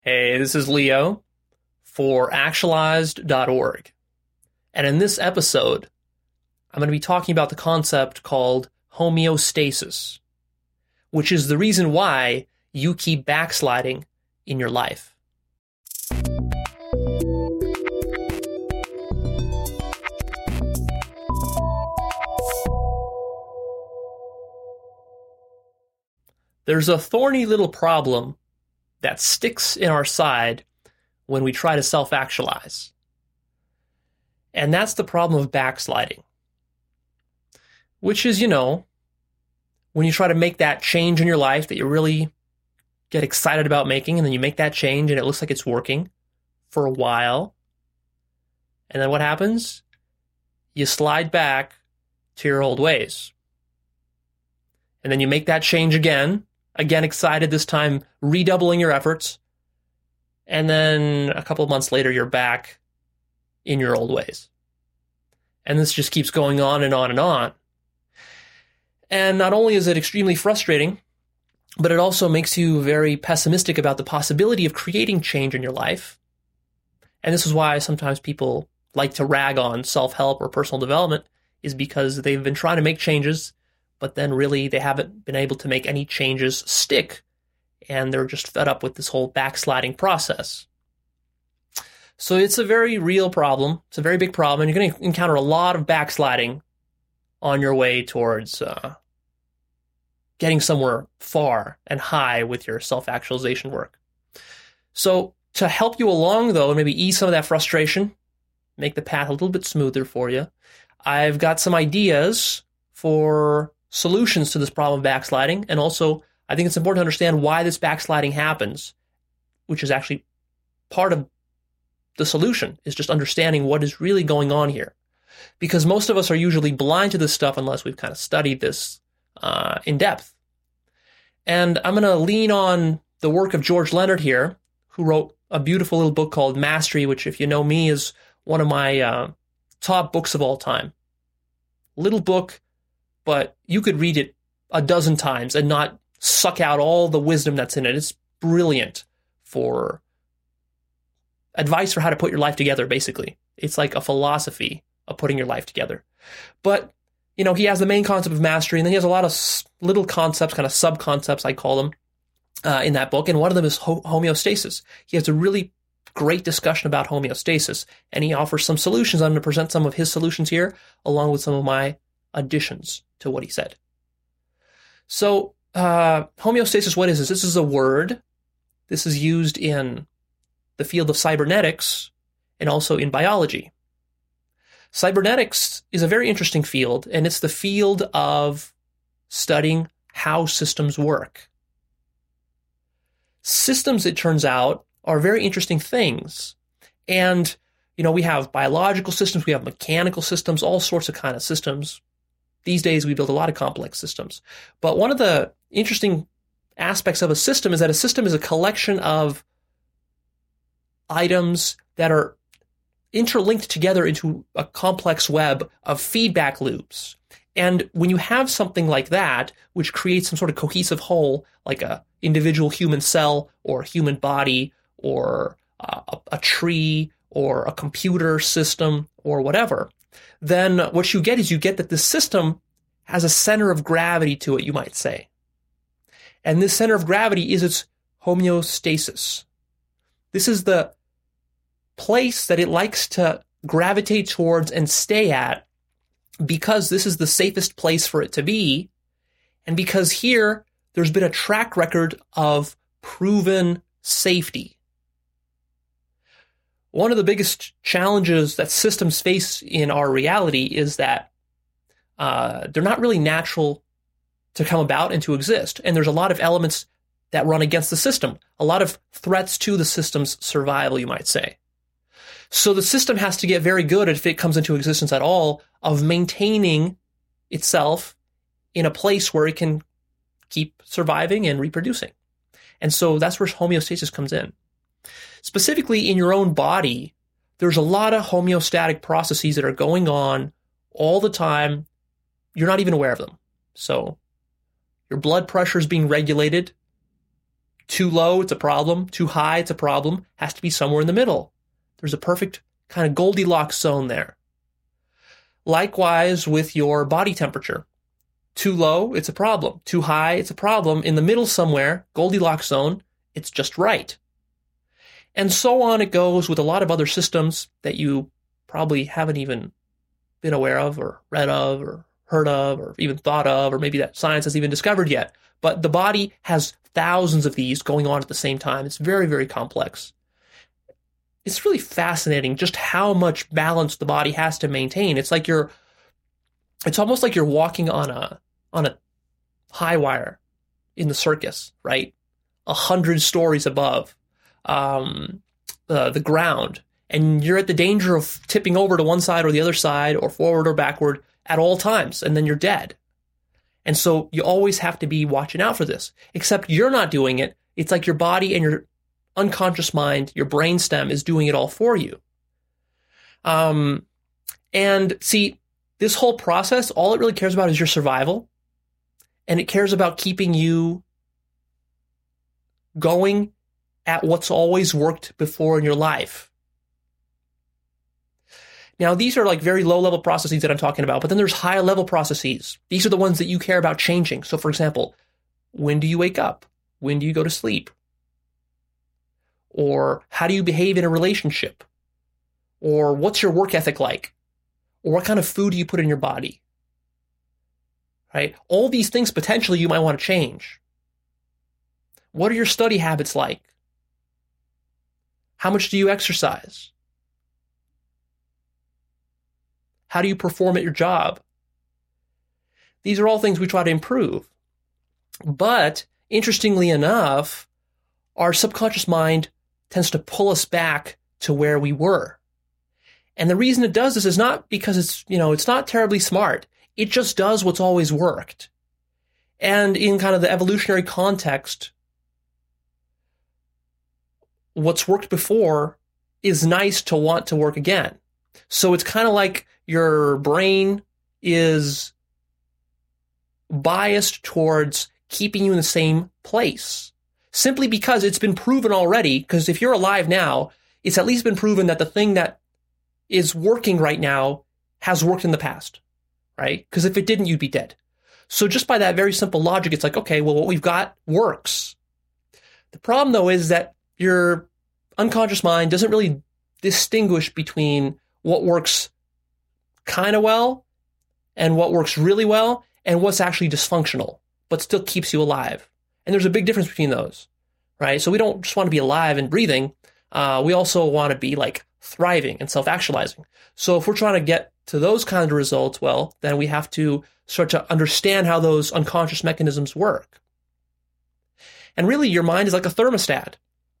Hey, this is Leo for Actualized.org. And in this episode, I'm going to be talking about the concept called homeostasis, which is the reason why you keep backsliding in your life. There's a thorny little problem that sticks in our side when we try to self-actualize. And that's the problem of backsliding. Which is, when you try to make that change in your life that you really get excited about making, and then you make that change and it looks like it's working for a while. And then what happens? You slide back to your old ways. And then you make that change again excited, this time redoubling your efforts. And then a couple of months later, you're back in your old ways. And this just keeps going on and on and on. And not only is it extremely frustrating, but it also makes you very pessimistic about the possibility of creating change in your life. And this is why sometimes people like to rag on self-help or personal development, is because they've been trying to make changes, but then really they haven't been able to make any changes stick, and they're just fed up with this whole backsliding process. So it's a very real problem. It's a very big problem, and you're going to encounter a lot of backsliding on your way towards getting somewhere far and high with your self-actualization work. So to help you along, though, and maybe ease some of that frustration, make the path a little bit smoother for you, I've got some ideas for solutions to this problem of backsliding. And also, I think it's important to understand why this backsliding happens, which is actually part of the solution, is just understanding what is really going on here. Because most of us are usually blind to this stuff unless we've kind of studied this in depth. And I'm going to lean on the work of George Leonard here, who wrote a beautiful little book called Mastery, which, if you know me, is one of my top books of all time. Little book, but you could read it a dozen times and not suck out all the wisdom that's in it. It's brilliant for advice for how to put your life together, basically. It's like a philosophy of putting your life together. But, he has the main concept of mastery, and then he has a lot of little concepts, kind of sub-concepts, I call them, in that book. And one of them is homeostasis. He has a really great discussion about homeostasis, and he offers some solutions. I'm going to present some of his solutions here, along with some of my additions to what he said. So, homeostasis, what is this? This is a word. This is used in the field of cybernetics and also in biology. Cybernetics is a very interesting field, and it's the field of studying how systems work. Systems, it turns out, are very interesting things. And, we have biological systems, we have mechanical systems, all sorts of kind of systems. These days, we build a lot of complex systems. But one of the interesting aspects of a system is that a system is a collection of items that are interlinked together into a complex web of feedback loops. And when you have something like that, which creates some sort of cohesive whole, like a individual human cell or a human body or a tree or a computer system or whatever, then what you get is that this system has a center of gravity to it, you might say. And this center of gravity is its homeostasis. This is the place that it likes to gravitate towards and stay at, because this is the safest place for it to be, and because here there's been a track record of proven safety. One of the biggest challenges that systems face in our reality is that they're not really natural to come about and to exist. And there's a lot of elements that run against the system, a lot of threats to the system's survival, you might say. So the system has to get very good, if it comes into existence at all, of maintaining itself in a place where it can keep surviving and reproducing. And so that's where homeostasis comes in. Specifically in your own body, there's a lot of homeostatic processes that are going on all the time. You're not even aware of them. So your blood pressure is being regulated Too low, it's a problem. Too high, it's a problem. Has to be somewhere in the middle. There's a perfect kind of Goldilocks zone there. Likewise with your body temperature. Too low, it's a problem. Too high, it's a problem. In the middle somewhere, Goldilocks zone, it's just right. And so on it goes with a lot of other systems that you probably haven't even been aware of or read of or heard of or even thought of, or maybe that science has even discovered yet. But the body has thousands of these going on at the same time. It's very, very complex. It's really fascinating just how much balance the body has to maintain. It's almost like you're walking on a high wire in the circus, right? 100 stories above the ground, and you're at the danger of tipping over to one side or the other side or forward or backward at all times, and then you're dead. And so you always have to be watching out for this, except you're not doing it. It's like your body and your unconscious mind, your brainstem is doing it all for you. And see, this whole process, all it really cares about is your survival, and it cares about keeping you going at what's always worked before in your life. Now, these are like very low-level processes that I'm talking about, but then there's high-level processes. These are the ones that you care about changing. So, for example, when do you wake up? When do you go to sleep? Or how do you behave in a relationship? Or what's your work ethic like? Or what kind of food do you put in your body? Right? All these things potentially you might want to change. What are your study habits like? How much do you exercise? How do you perform at your job? These are all things we try to improve. But interestingly enough, our subconscious mind tends to pull us back to where we were. And the reason it does this is not because it's not terribly smart. It just does what's always worked. And in kind of the evolutionary context, what's worked before is nice to want to work again. So it's kind of like your brain is biased towards keeping you in the same place, simply because it's been proven already. Because if you're alive now, it's at least been proven that the thing that is working right now has worked in the past, right? Because if it didn't, you'd be dead. So just by that very simple logic, it's like, okay, well, what we've got works. The problem, though, is that your unconscious mind doesn't really distinguish between what works kind of well and what works really well and what's actually dysfunctional, but still keeps you alive. And there's a big difference between those, right? So we don't just want to be alive and breathing. We also want to be like thriving and self-actualizing. So if we're trying to get to those kinds of results, well, then we have to start to understand how those unconscious mechanisms work. And really, your mind is like a thermostat.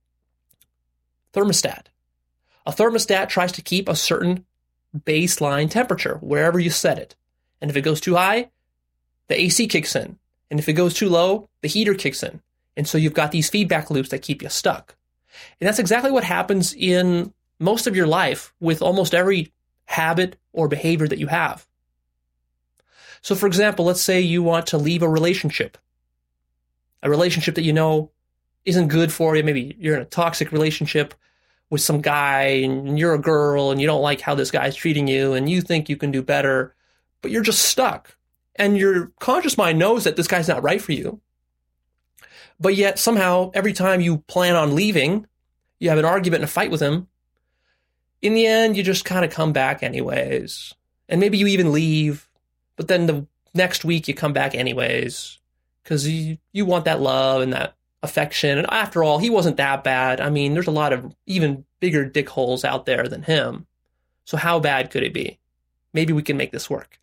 A thermostat tries to keep a certain baseline temperature wherever you set it. And if it goes too high, the AC kicks in. And if it goes too low, the heater kicks in. And so you've got these feedback loops that keep you stuck. And that's exactly what happens in most of your life with almost every habit or behavior that you have. So for example, let's say you want to leave a relationship that you know isn't good for you. Maybe you're in a toxic relationship with some guy and you're a girl and you don't like how this guy's treating you and you think you can do better, but you're just stuck. And your conscious mind knows that this guy's not right for you. But yet somehow every time you plan on leaving, you have an argument and a fight with him, in the end, you just kind of come back anyways. And maybe you even leave, but then the next week you come back anyways because you want that love and that affection. And after all, he wasn't that bad. I mean, there's a lot of even bigger dickholes out there than him. So how bad could it be? Maybe we can make this work.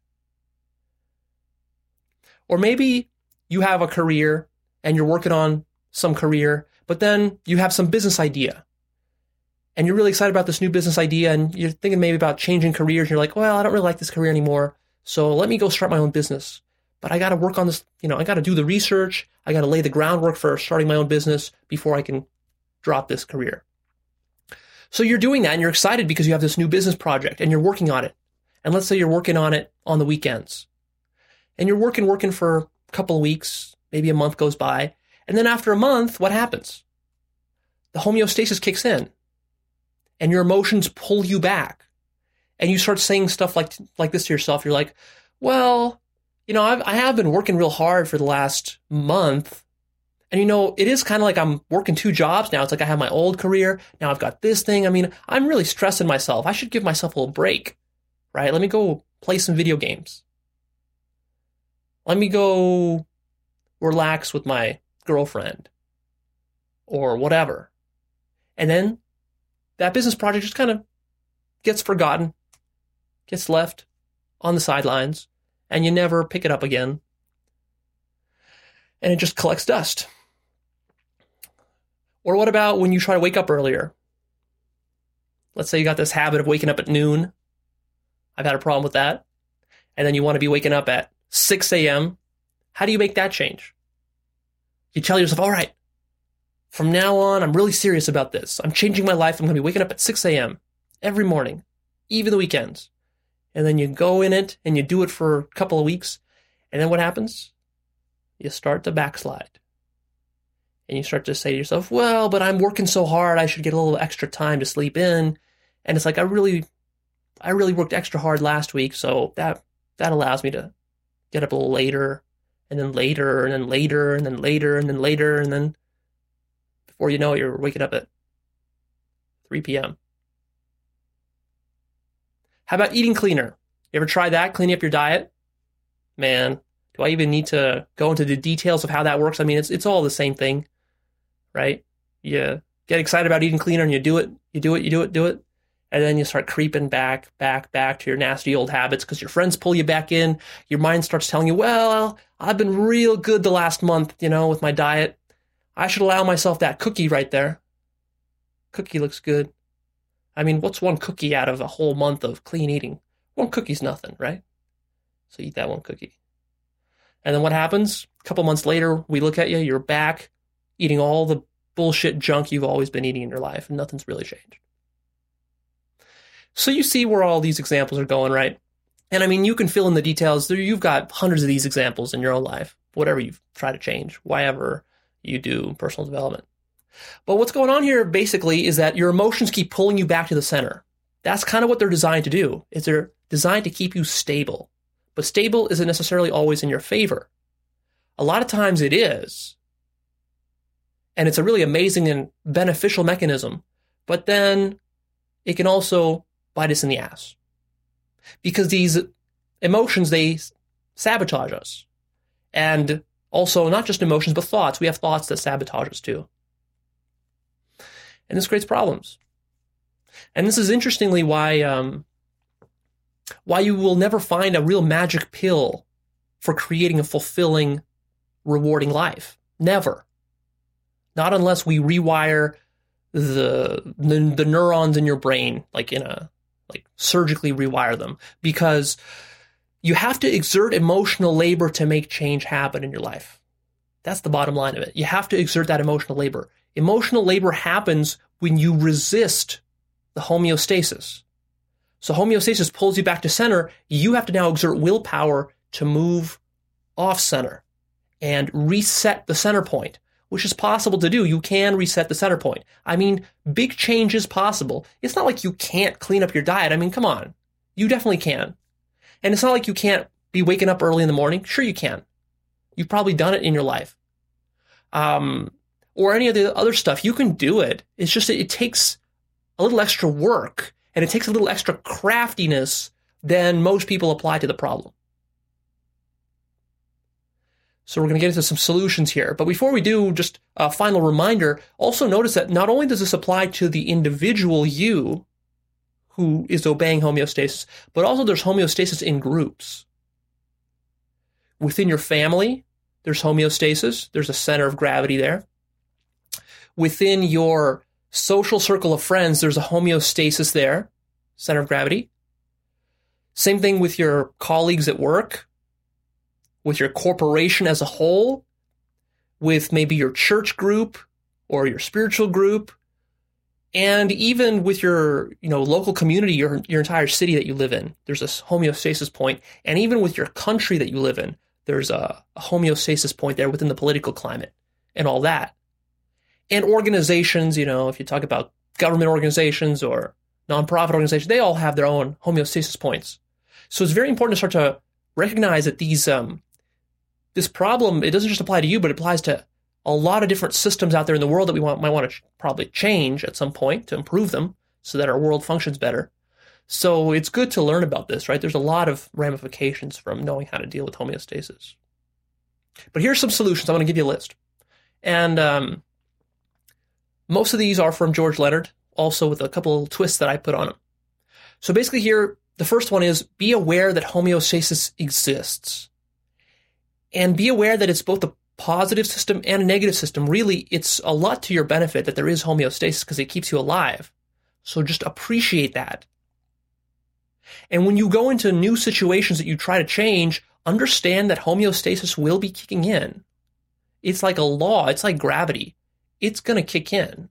Or maybe you have a career and you're working on some career, but then you have some business idea. And you're really excited about this new business idea and you're thinking maybe about changing careers. And you're like, well, I don't really like this career anymore. So let me go start my own business. But I got to work on this, I got to do the research. I got to lay the groundwork for starting my own business before I can drop this career. So you're doing that and you're excited because you have this new business project and you're working on it. And let's say you're working on it on the weekends. And you're working for a couple of weeks, maybe a month goes by. And then after a month, what happens? The homeostasis kicks in and your emotions pull you back. And you start saying stuff like this to yourself. You're like, well, I have been working real hard for the last month. And, it is kind of like I'm working 2 jobs now. It's like I have my old career. Now I've got this thing. I mean, I'm really stressing myself. I should give myself a little break, right? Let me go play some video games. Let me go relax with my girlfriend or whatever. And then that business project just kind of gets forgotten, gets left on the sidelines, and you never pick it up again. And it just collects dust. Or what about when you try to wake up earlier? Let's say you got this habit of waking up at noon. I've had a problem with that. And then you want to be waking up at 6 a.m. How do you make that change? You tell yourself, all right, from now on, I'm really serious about this. I'm changing my life. I'm going to be waking up at 6 a.m. every morning, even the weekends. And then you go in it and you do it for a couple of weeks. And then what happens? You start to backslide. And you start to say to yourself, well, but I'm working so hard, I should get a little extra time to sleep in. And it's like, I really worked extra hard last week, so that allows me to get up a little later, and then later, and then later, and then later, and then later, and then before you know it, you're waking up at 3 p.m. How about eating cleaner? You ever try that, cleaning up your diet? Man, do I even need to go into the details of how that works? I mean, it's all the same thing, right? You get excited about eating cleaner and you do it. And then you start creeping back to your nasty old habits because your friends pull you back in. Your mind starts telling you, well, I've been real good the last month, with my diet. I should allow myself that cookie right there. Cookie looks good. I mean, what's one cookie out of a whole month of clean eating? One cookie's nothing, right? So eat that one cookie. And then what happens? A couple months later, we look at you, you're back eating all the bullshit junk you've always been eating in your life, and nothing's really changed. So you see where all these examples are going, right? And I mean, you can fill in the details. You've got hundreds of these examples in your own life, whatever you've tried to change, whatever you do personal development. But what's going on here basically is that your emotions keep pulling you back to the center. That's kind of what they're designed to do, is they're designed to keep you stable. But stable isn't necessarily always in your favor. A lot of times it is. And it's a really amazing and beneficial mechanism. But then it can also bite us in the ass. Because these emotions, they sabotage us. And also, not just emotions, but thoughts. We have thoughts that sabotage us too. And this creates problems. And this is interestingly why you will never find a real magic pill for creating a fulfilling, rewarding life. Never. Not unless we rewire the neurons in your brain, like surgically rewire them. Because you have to exert emotional labor to make change happen in your life. That's the bottom line of it. You have to exert that emotional labor. Emotional labor happens when you resist the homeostasis. So homeostasis pulls you back to center. You have to now exert willpower to move off center and reset the center point, which is possible to do. You can reset the center point. I mean, big change is possible. It's not like you can't clean up your diet. I mean, come on. You definitely can. And it's not like you can't be waking up early in the morning. Sure you can. You've probably done it in your life. Or any of the other stuff. You can do it. It's just that it takes a little extra work and it takes a little extra craftiness than most people apply to the problem. So we're going to get into some solutions here. But before we do, just a final reminder, also notice that not only does this apply to the individual you who is obeying homeostasis, but also there's homeostasis in groups. Within your family, there's homeostasis. There's a center of gravity there. Within your social circle of friends, there's a homeostasis there, center of gravity. Same thing with your colleagues at work, with your corporation as a whole, with maybe your church group or your spiritual group, and even with your local community, your entire city that you live in. There's a homeostasis point. And even with your country that you live in, there's a homeostasis point there within the political climate. and all that. And organizations, if you talk about government organizations or nonprofit organizations, they all have their own homeostasis points. So it's very important to start to recognize that this problem, it doesn't just apply to you, but it applies to a lot of different systems out there in the world that we might want to probably change at some point to improve them so that our world functions better. So it's good to learn about this, right? There's a lot of ramifications from knowing how to deal with homeostasis. But here's some solutions. I'm going to give you a list. And most of these are from George Leonard, also with a couple of twists that I put on them. So basically here, the first one is be aware that homeostasis exists. And be aware that it's both a positive system and a negative system. Really, it's a lot to your benefit that there is homeostasis because it keeps you alive. So just appreciate that. And when you go into new situations that you try to change, understand that homeostasis will be kicking in. It's like a law. It's like gravity. It's going to kick in.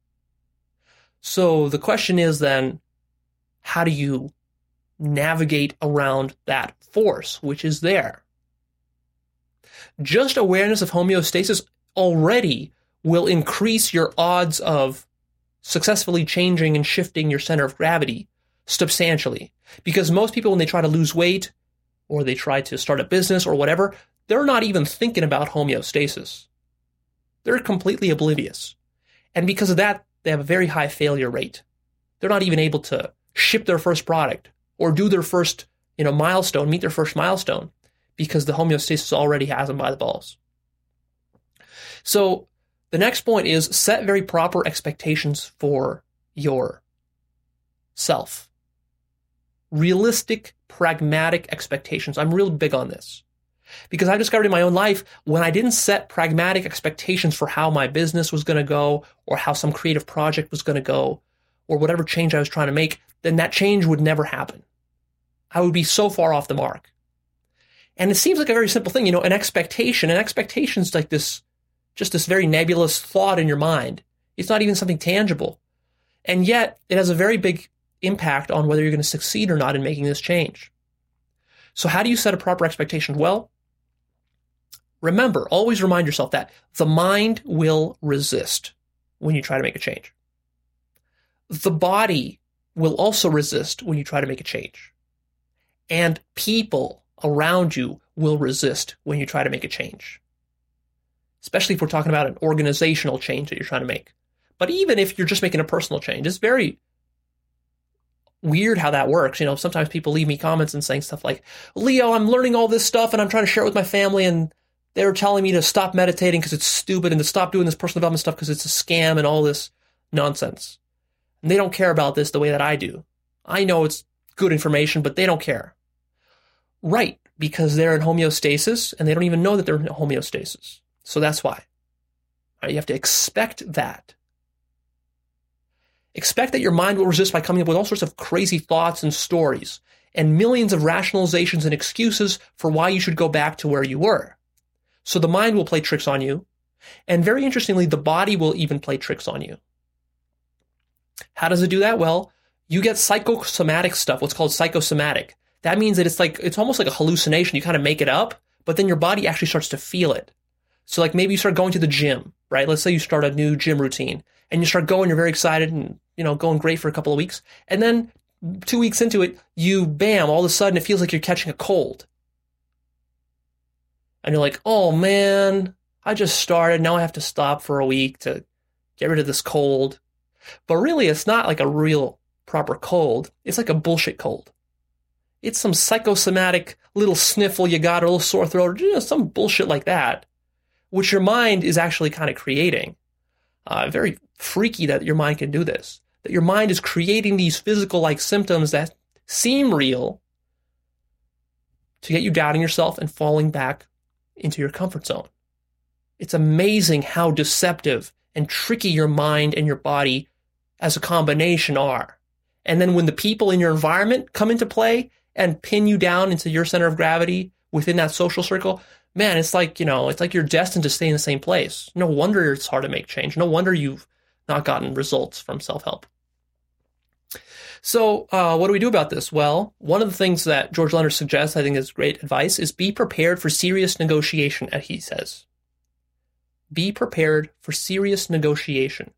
So the question is then, how do you navigate around that force, which is there? Just awareness of homeostasis already will increase your odds of successfully changing and shifting your center of gravity substantially. Because most people, when they try to lose weight or they try to start a business or whatever, they're not even thinking about homeostasis. They're completely oblivious. And because of that, they have a very high failure rate. They're not even able to ship their first product or do their first, milestone, meet their first milestone, because the homeostasis already has them by the balls. So the next point is set very proper expectations for yourself. Realistic, pragmatic expectations. I'm real big on this. Because I've discovered in my own life, when I didn't set pragmatic expectations for how my business was going to go, or how some creative project was going to go, or whatever change I was trying to make, then that change would never happen. I would be so far off the mark. And it seems like a very simple thing, an expectation. An expectation is like this very nebulous thought in your mind. It's not even something tangible. And yet, it has a very big impact on whether you're going to succeed or not in making this change. So how do you set a proper expectation? Well, remember, always remind yourself that the mind will resist when you try to make a change. The body will also resist when you try to make a change. And people around you will resist when you try to make a change. Especially if we're talking about an organizational change that you're trying to make. But even if you're just making a personal change, it's very weird how that works. Sometimes people leave me comments and saying stuff like, Leo, I'm learning all this stuff and I'm trying to share it with my family, and they're telling me to stop meditating because it's stupid and to stop doing this personal development stuff because it's a scam and all this nonsense. And they don't care about this the way that I do. I know it's good information, but they don't care. Right, because they're in homeostasis and they don't even know that they're in homeostasis. So that's why. Right, you have to expect that. Expect that your mind will resist by coming up with all sorts of crazy thoughts and stories and millions of rationalizations and excuses for why you should go back to where you were. So the mind will play tricks on you. And very interestingly, the body will even play tricks on you. How does it do that? Well, you get psychosomatic stuff, what's called psychosomatic. That means that it's almost like a hallucination. You kind of make it up, but then your body actually starts to feel it. So like maybe you start going to the gym, right? Let's say you start a new gym routine and you start going, you're very excited and, going great for a couple of weeks. And then 2 weeks into it, all of a sudden it feels like you're catching a cold. And you're like, oh man, I just started. Now I have to stop for a week to get rid of this cold. But really, it's not like a real proper cold. It's like a bullshit cold. It's some psychosomatic little sniffle you got, or a little sore throat, or some bullshit like that, which your mind is actually kind of creating. Very freaky that your mind can do this. That your mind is creating these physical-like symptoms that seem real to get you doubting yourself and falling back into your comfort zone. It's amazing how deceptive and tricky your mind and your body as a combination are. And then when the people in your environment come into play and pin you down into your center of gravity within that social circle, man, it's like you're destined to stay in the same place. No wonder it's hard to make change. No wonder you've not gotten results from self-help. So what do we do about this? Well, one of the things that George Leonard suggests, I think is great advice, is be prepared for serious negotiation, as he says. Be prepared for serious negotiation.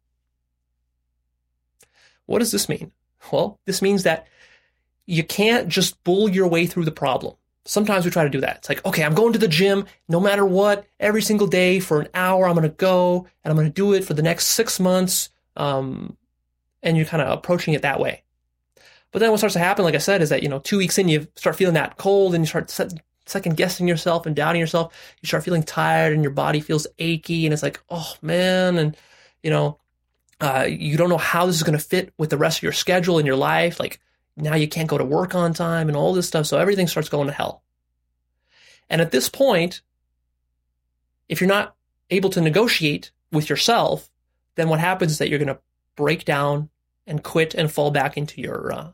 What does this mean? Well, this means that you can't just bull your way through the problem. Sometimes we try to do that. It's like, okay, I'm going to the gym no matter what, every single day for an hour. I'm going to go and I'm going to do it for the next 6 months. And you're kind of approaching it that way. But then what starts to happen, like I said, is that, 2 weeks in, you start feeling that cold and you start second guessing yourself and doubting yourself. You start feeling tired and your body feels achy and it's like, oh man. And, you don't know how this is going to fit with the rest of your schedule and your life. Like now you can't go to work on time and all this stuff. So everything starts going to hell. And at this point, if you're not able to negotiate with yourself, then what happens is that you're going to break down and quit and fall back into your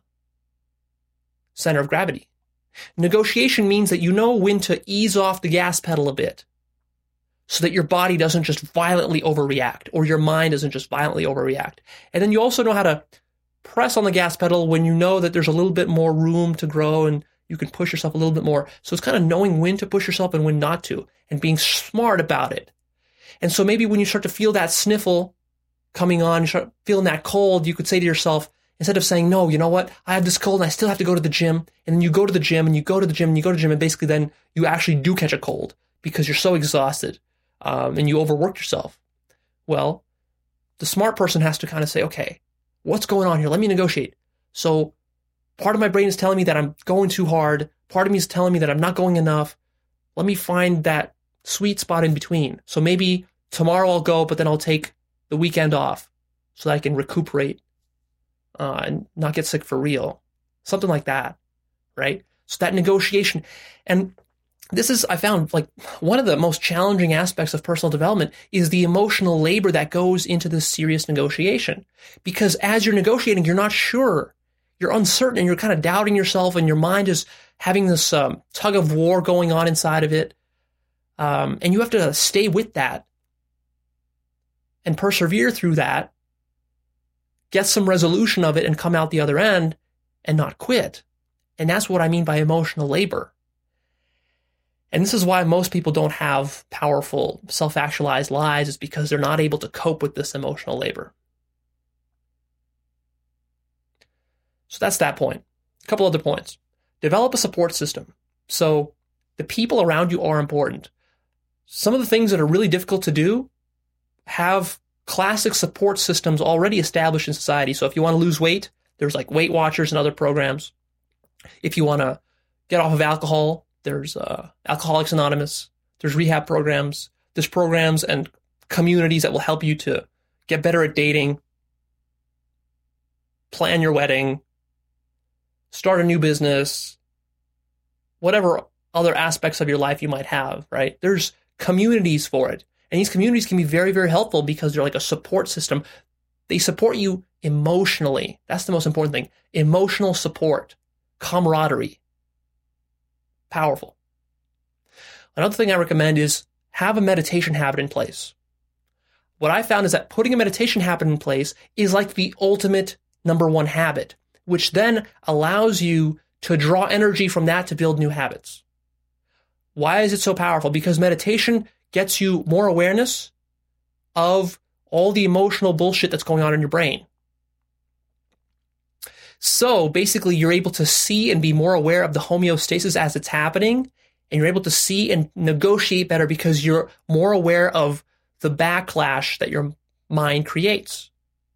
center of gravity. Negotiation means that you know when to ease off the gas pedal a bit so that your body doesn't just violently overreact or your mind doesn't just violently overreact. And then you also know how to press on the gas pedal when you know that there's a little bit more room to grow and you can push yourself a little bit more. So it's kind of knowing when to push yourself and when not to and being smart about it. And so maybe when you start to feel that sniffle coming on, you start feeling that cold, you could say to yourself, instead of saying, no, you know what, I have this cold and I still have to go to the gym. And then you go to the gym and you go to the gym and you go to the gym and basically then you actually do catch a cold because you're so exhausted and you overwork yourself. Well, the smart person has to kind of say, okay, what's going on here? Let me negotiate. So part of my brain is telling me that I'm going too hard. Part of me is telling me that I'm not going enough. Let me find that sweet spot in between. So maybe tomorrow I'll go, but then I'll take the weekend off so that I can recuperate and not get sick for real. Something like that, right? So that negotiation. And this is, I found, like one of the most challenging aspects of personal development is the emotional labor that goes into this serious negotiation. Because as you're negotiating, you're not sure. You're uncertain and you're kind of doubting yourself and your mind is having this tug of war going on inside of it. And you have to stay with that and persevere through that, get some resolution of it and come out the other end and not quit. And that's what I mean by emotional labor. And this is why most people don't have powerful self-actualized lives, is because they're not able to cope with this emotional labor. So that's that point. A couple other points. Develop a support system. So the people around you are important. Some of the things that are really difficult to do have classic support systems already established in society. So if you want to lose weight, there's like Weight Watchers and other programs. If you want to get off of alcohol, there's Alcoholics Anonymous. There's rehab programs. There's programs and communities that will help you to get better at dating, plan your wedding, start a new business, whatever other aspects of your life you might have, right? There's communities for it. And these communities can be very, very helpful because they're like a support system. They support you emotionally. That's the most important thing. Emotional support, camaraderie. Powerful. Another thing I recommend is have a meditation habit in place. What I found is that putting a meditation habit in place is like the ultimate number one habit, which then allows you to draw energy from that to build new habits. Why is it so powerful? Because meditation gets you more awareness of all the emotional bullshit that's going on in your brain. So basically, you're able to see and be more aware of the homeostasis as it's happening, and you're able to see and negotiate better because you're more aware of the backlash that your mind creates.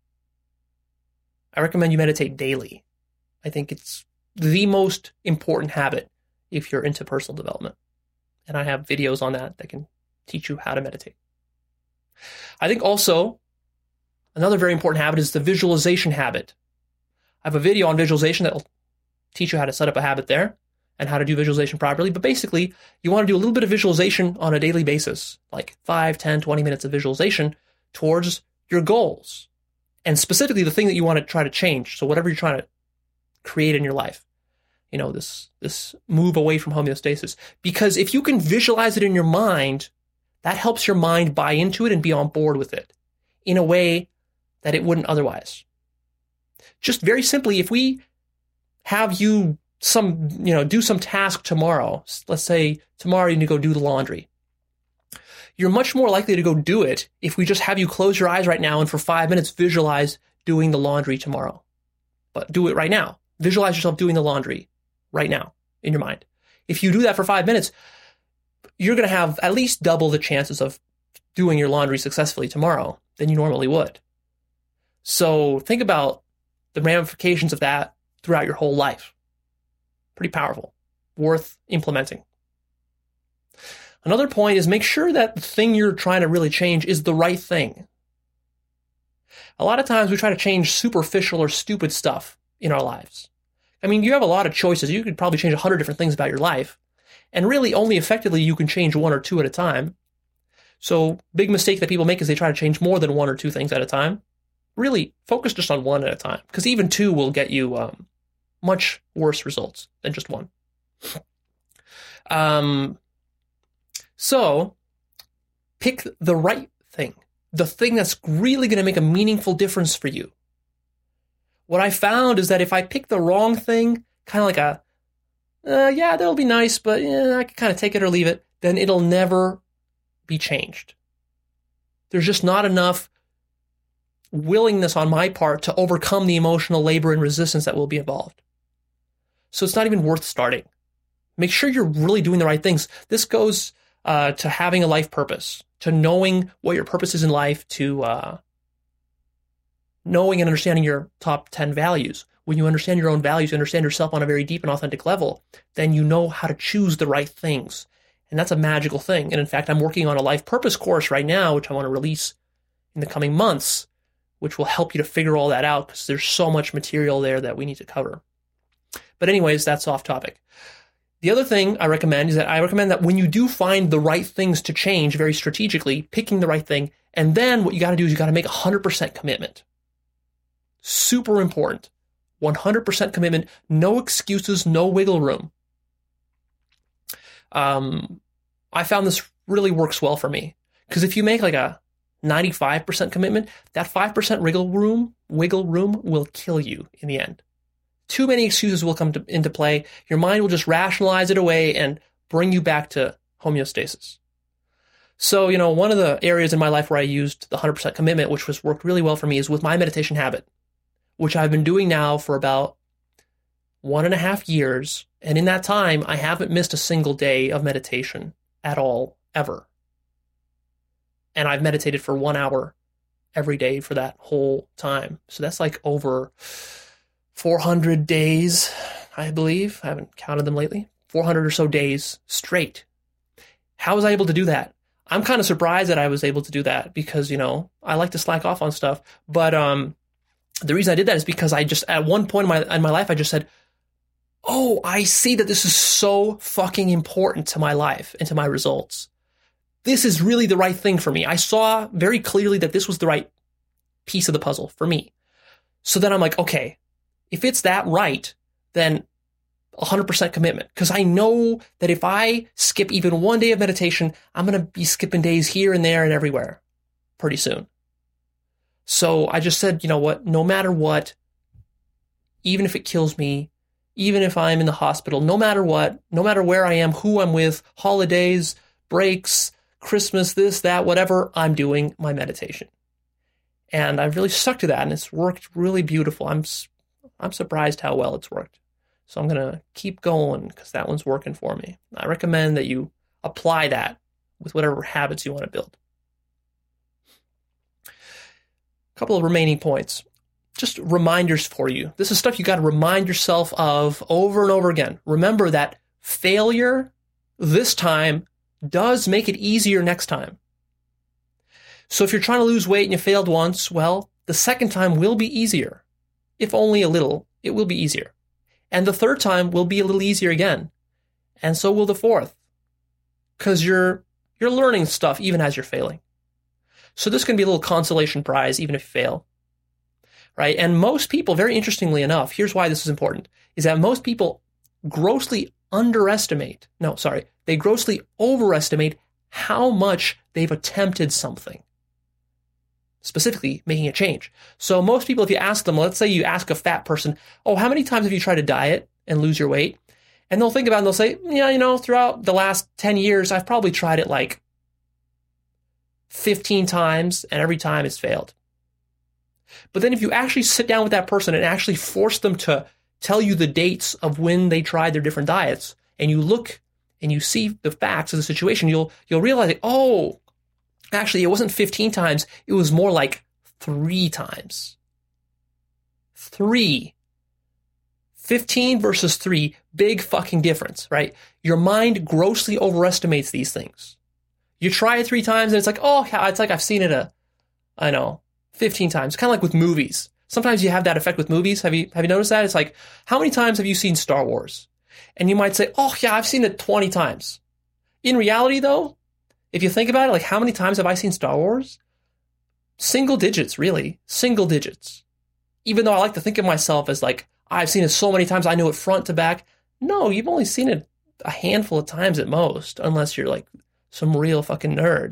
I recommend you meditate daily. I think it's the most important habit if you're into personal development. And I have videos on that can teach you how to meditate. I think also another very important habit is the visualization habit. I have a video on visualization that will teach you how to set up a habit there and how to do visualization properly. But basically, you want to do a little bit of visualization on a daily basis, like 5, 10, 20 minutes of visualization towards your goals. And specifically the thing that you want to try to change. So whatever you're trying to create in your life, this move away from homeostasis. Because if you can visualize it in your mind, that helps your mind buy into it and be on board with it in a way that it wouldn't otherwise. Just very simply, if we have you do some task tomorrow, let's say tomorrow you need to go do the laundry. You're much more likely to go do it if we just have you close your eyes right now and for 5 minutes visualize doing the laundry tomorrow. But do it right now. Visualize yourself doing the laundry right now in your mind. If you do that for 5 minutes, you're going to have at least double the chances of doing your laundry successfully tomorrow than you normally would. So think about the ramifications of that throughout your whole life. Pretty powerful. Worth implementing. Another point is make sure that the thing you're trying to really change is the right thing. A lot of times we try to change superficial or stupid stuff in our lives. I mean, you have a lot of choices. You could probably change 100 different things about your life. And really only effectively you can change one or two at a time. So big mistake that people make is they try to change more than one or two things at a time. Really focus just on one at a time, because even two will get you much worse results than just one. So pick the right thing, the thing that's really going to make a meaningful difference for you. What I found is that if I pick the wrong thing, kind of like yeah, that'll be nice, but I can kind of take it or leave it, then it'll never be changed. There's just not enough willingness on my part to overcome the emotional labor and resistance that will be involved. So it's not even worth starting. Make sure you're really doing the right things. This goes to having a life purpose, to knowing what your purpose is in life, to knowing and understanding your top 10 values. When you understand your own values, you understand yourself on a very deep and authentic level, then you know how to choose the right things. And that's a magical thing. And in fact, I'm working on a life purpose course right now, which I want to release in the coming months, which will help you to figure all that out, because there's so much material there that we need to cover. But anyways, that's off topic. The other thing I recommend is that when you do find the right things to change very strategically, picking the right thing, and then what you got to do is you got to make 100% commitment. Super important. 100% commitment, no excuses, no wiggle room. I found this really works well for me, because if you make like a 95% commitment, that 5% wiggle room will kill you in the end. Too many excuses will come into play. Your mind will just rationalize it away and bring you back to homeostasis. So, one of the areas in my life where I used the 100% commitment, which was worked really well for me, is with my meditation habit, which I've been doing now for about 1.5 years. And in that time, I haven't missed a single day of meditation at all, ever. And I've meditated for 1 hour every day for that whole time. So that's like over 400 days, I believe. I haven't counted them lately. 400 or so days straight. How was I able to do that? I'm kind of surprised that I was able to do that because, I like to slack off on stuff. But the reason I did that is because I just, at one point in my life, I just said, oh, I see that this is so fucking important to my life and to my results. This is really the right thing for me. I saw very clearly that this was the right piece of the puzzle for me. So then I'm like, okay, if it's that right, then 100% commitment. Because I know that if I skip even one day of meditation, I'm going to be skipping days here and there and everywhere pretty soon. So I just said, you know what, no matter what, even if it kills me, even if I'm in the hospital, no matter what, no matter where I am, who I'm with, holidays, breaks, Christmas, this, that, whatever, I'm doing my meditation. And I've really stuck to that, and it's worked really beautiful. I'm surprised how well it's worked. So I'm going to keep going because that one's working for me. I recommend that you apply that with whatever habits you want to build. A couple of remaining points. Just reminders for you. This is stuff you got to remind yourself of over and over again. Remember that failure this time does make it easier next time. So if you're trying to lose weight and you failed once, well, the second time will be easier. If only a little, it will be easier. And the third time will be a little easier again. And so will the fourth. Because you're learning stuff even as you're failing. So this can be a little consolation prize even if you fail. Right? And most people, very interestingly enough, here's why this is important, is that most people grossly overestimate how much they've attempted something. Specifically, making a change. So most people, if you ask them, let's say you ask a fat person, oh, how many times have you tried to diet and lose your weight? And they'll think about it and they'll say, yeah, throughout the last 10 years, I've probably tried it like 15 times, and every time it's failed. But then if you actually sit down with that person and actually force them to tell you the dates of when they tried their different diets, and you look and you see the facts of the situation, you'll realize, oh, actually, it wasn't 15 times. It was more like 3 times. 3. 15 versus 3, big fucking difference, right? Your mind grossly overestimates these things. You try it 3 times and it's like, oh, it's like I've seen it 15 times. Kind of like with movies. Sometimes you have that effect with movies. Have you noticed that? It's like, how many times have you seen Star Wars? And you might say, oh yeah, I've seen it 20 times. In reality though, if you think about it, like how many times have I seen Star Wars? Single digits, really. Single digits. Even though I like to think of myself as like, I've seen it so many times, I know it front to back. No, you've only seen it a handful of times at most, unless you're like some real fucking nerd.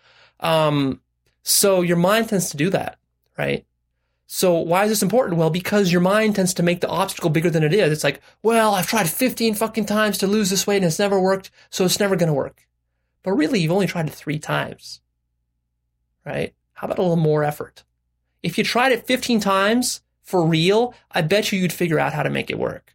So your mind tends to do that, right? So why is this important? Well, because your mind tends to make the obstacle bigger than it is. It's like, well, I've tried 15 fucking times to lose this weight and it's never worked, so it's never going to work. But really, you've only tried it 3 times, right? How about a little more effort? If you tried it 15 times for real, I bet you'd figure out how to make it work.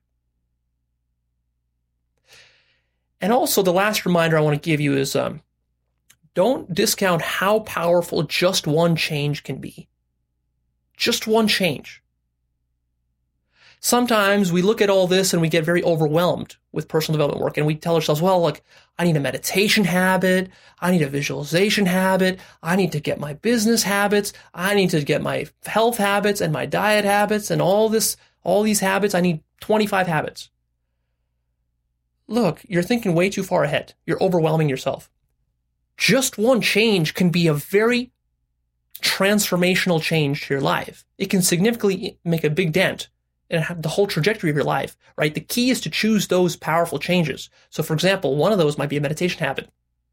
And also, the last reminder I want to give you is don't discount how powerful just one change can be. Just one change. Sometimes we look at all this and we get very overwhelmed with personal development work, and we tell ourselves, well, look, I need a meditation habit. I need a visualization habit. I need to get my business habits. I need to get my health habits and my diet habits and all these habits. I need 25 habits. Look, you're thinking way too far ahead. You're overwhelming yourself. Just one change can be a very transformational change to your life. It can significantly make a big dent in the whole trajectory of your life, right? The key is to choose those powerful changes. So, for example, one of those might be a meditation habit.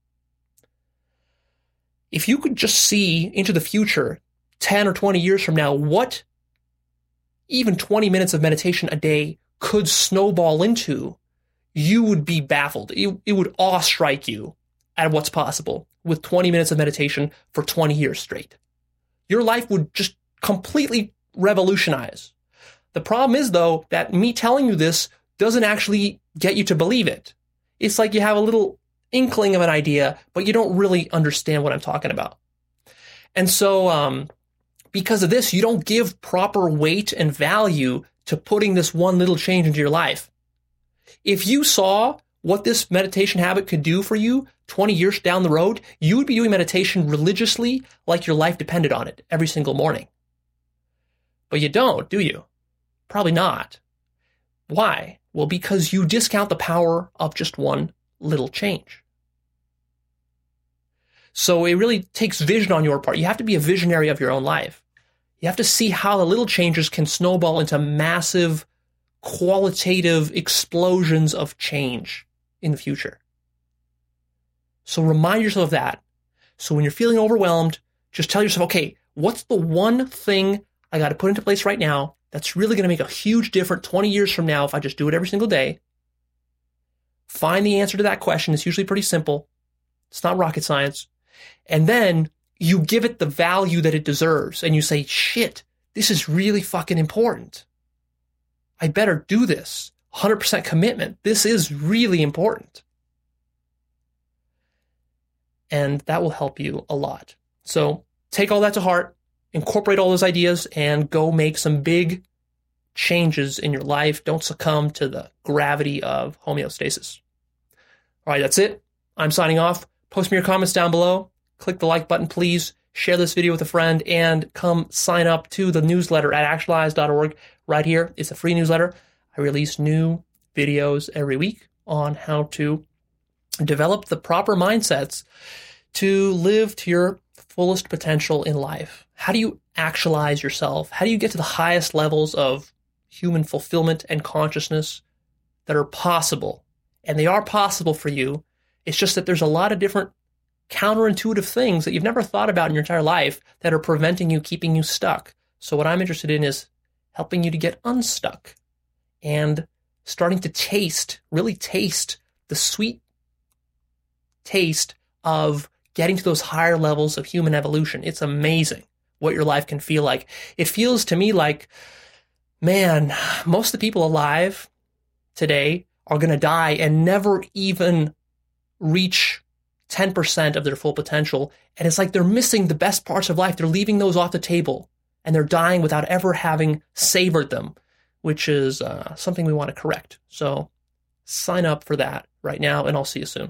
If you could just see into the future, 10 or 20 years from now, what even 20 minutes of meditation a day could snowball into, you would be baffled. It would awe-strike you at what's possible with 20 minutes of meditation for 20 years straight. Your life would just completely revolutionize. The problem is, though, that me telling you this doesn't actually get you to believe it. It's like you have a little inkling of an idea, but you don't really understand what I'm talking about. And so, because of this, you don't give proper weight and value to putting this one little change into your life. If you saw what this meditation habit could do for you 20 years down the road, you would be doing meditation religiously like your life depended on it every single morning. But you don't, do you? Probably not. Why? Well, because you discount the power of just one little change. So it really takes vision on your part. You have to be a visionary of your own life. You have to see how the little changes can snowball into massive, qualitative explosions of change in the future. So remind yourself of that. So when you're feeling overwhelmed, just tell yourself, okay, what's the one thing I got to put into place right now that's really going to make a huge difference 20 years from now if I just do it every single day? Find the answer to that question. It's usually pretty simple. It's not rocket science. And then you give it the value that it deserves. And you say, shit, this is really fucking important. I better do this. 100% commitment. This is really important. And that will help you a lot. So take all that to heart, incorporate all those ideas, and go make some big changes in your life. Don't succumb to the gravity of homeostasis. All right, that's it. I'm signing off. Post me your comments down below. Click the like button, please. Share this video with a friend, and come sign up to the newsletter at actualize.org. Right here, it's a free newsletter. I release new videos every week on how to develop the proper mindsets to live to your fullest potential in life. How do you actualize yourself? How do you get to the highest levels of human fulfillment and consciousness that are possible? And they are possible for you. It's just that there's a lot of different counterintuitive things that you've never thought about in your entire life that are preventing you, keeping you stuck. So what I'm interested in is helping you to get unstuck and starting to really taste the sweet taste of getting to those higher levels of human evolution. It's amazing what your life can feel like. It feels to me like, man, most of the people alive today are going to die and never even reach 10% of their full potential. And it's like they're missing the best parts of life. They're leaving those off the table, and they're dying without ever having savored them, which is something we want to correct. So sign up for that right now, and I'll see you soon.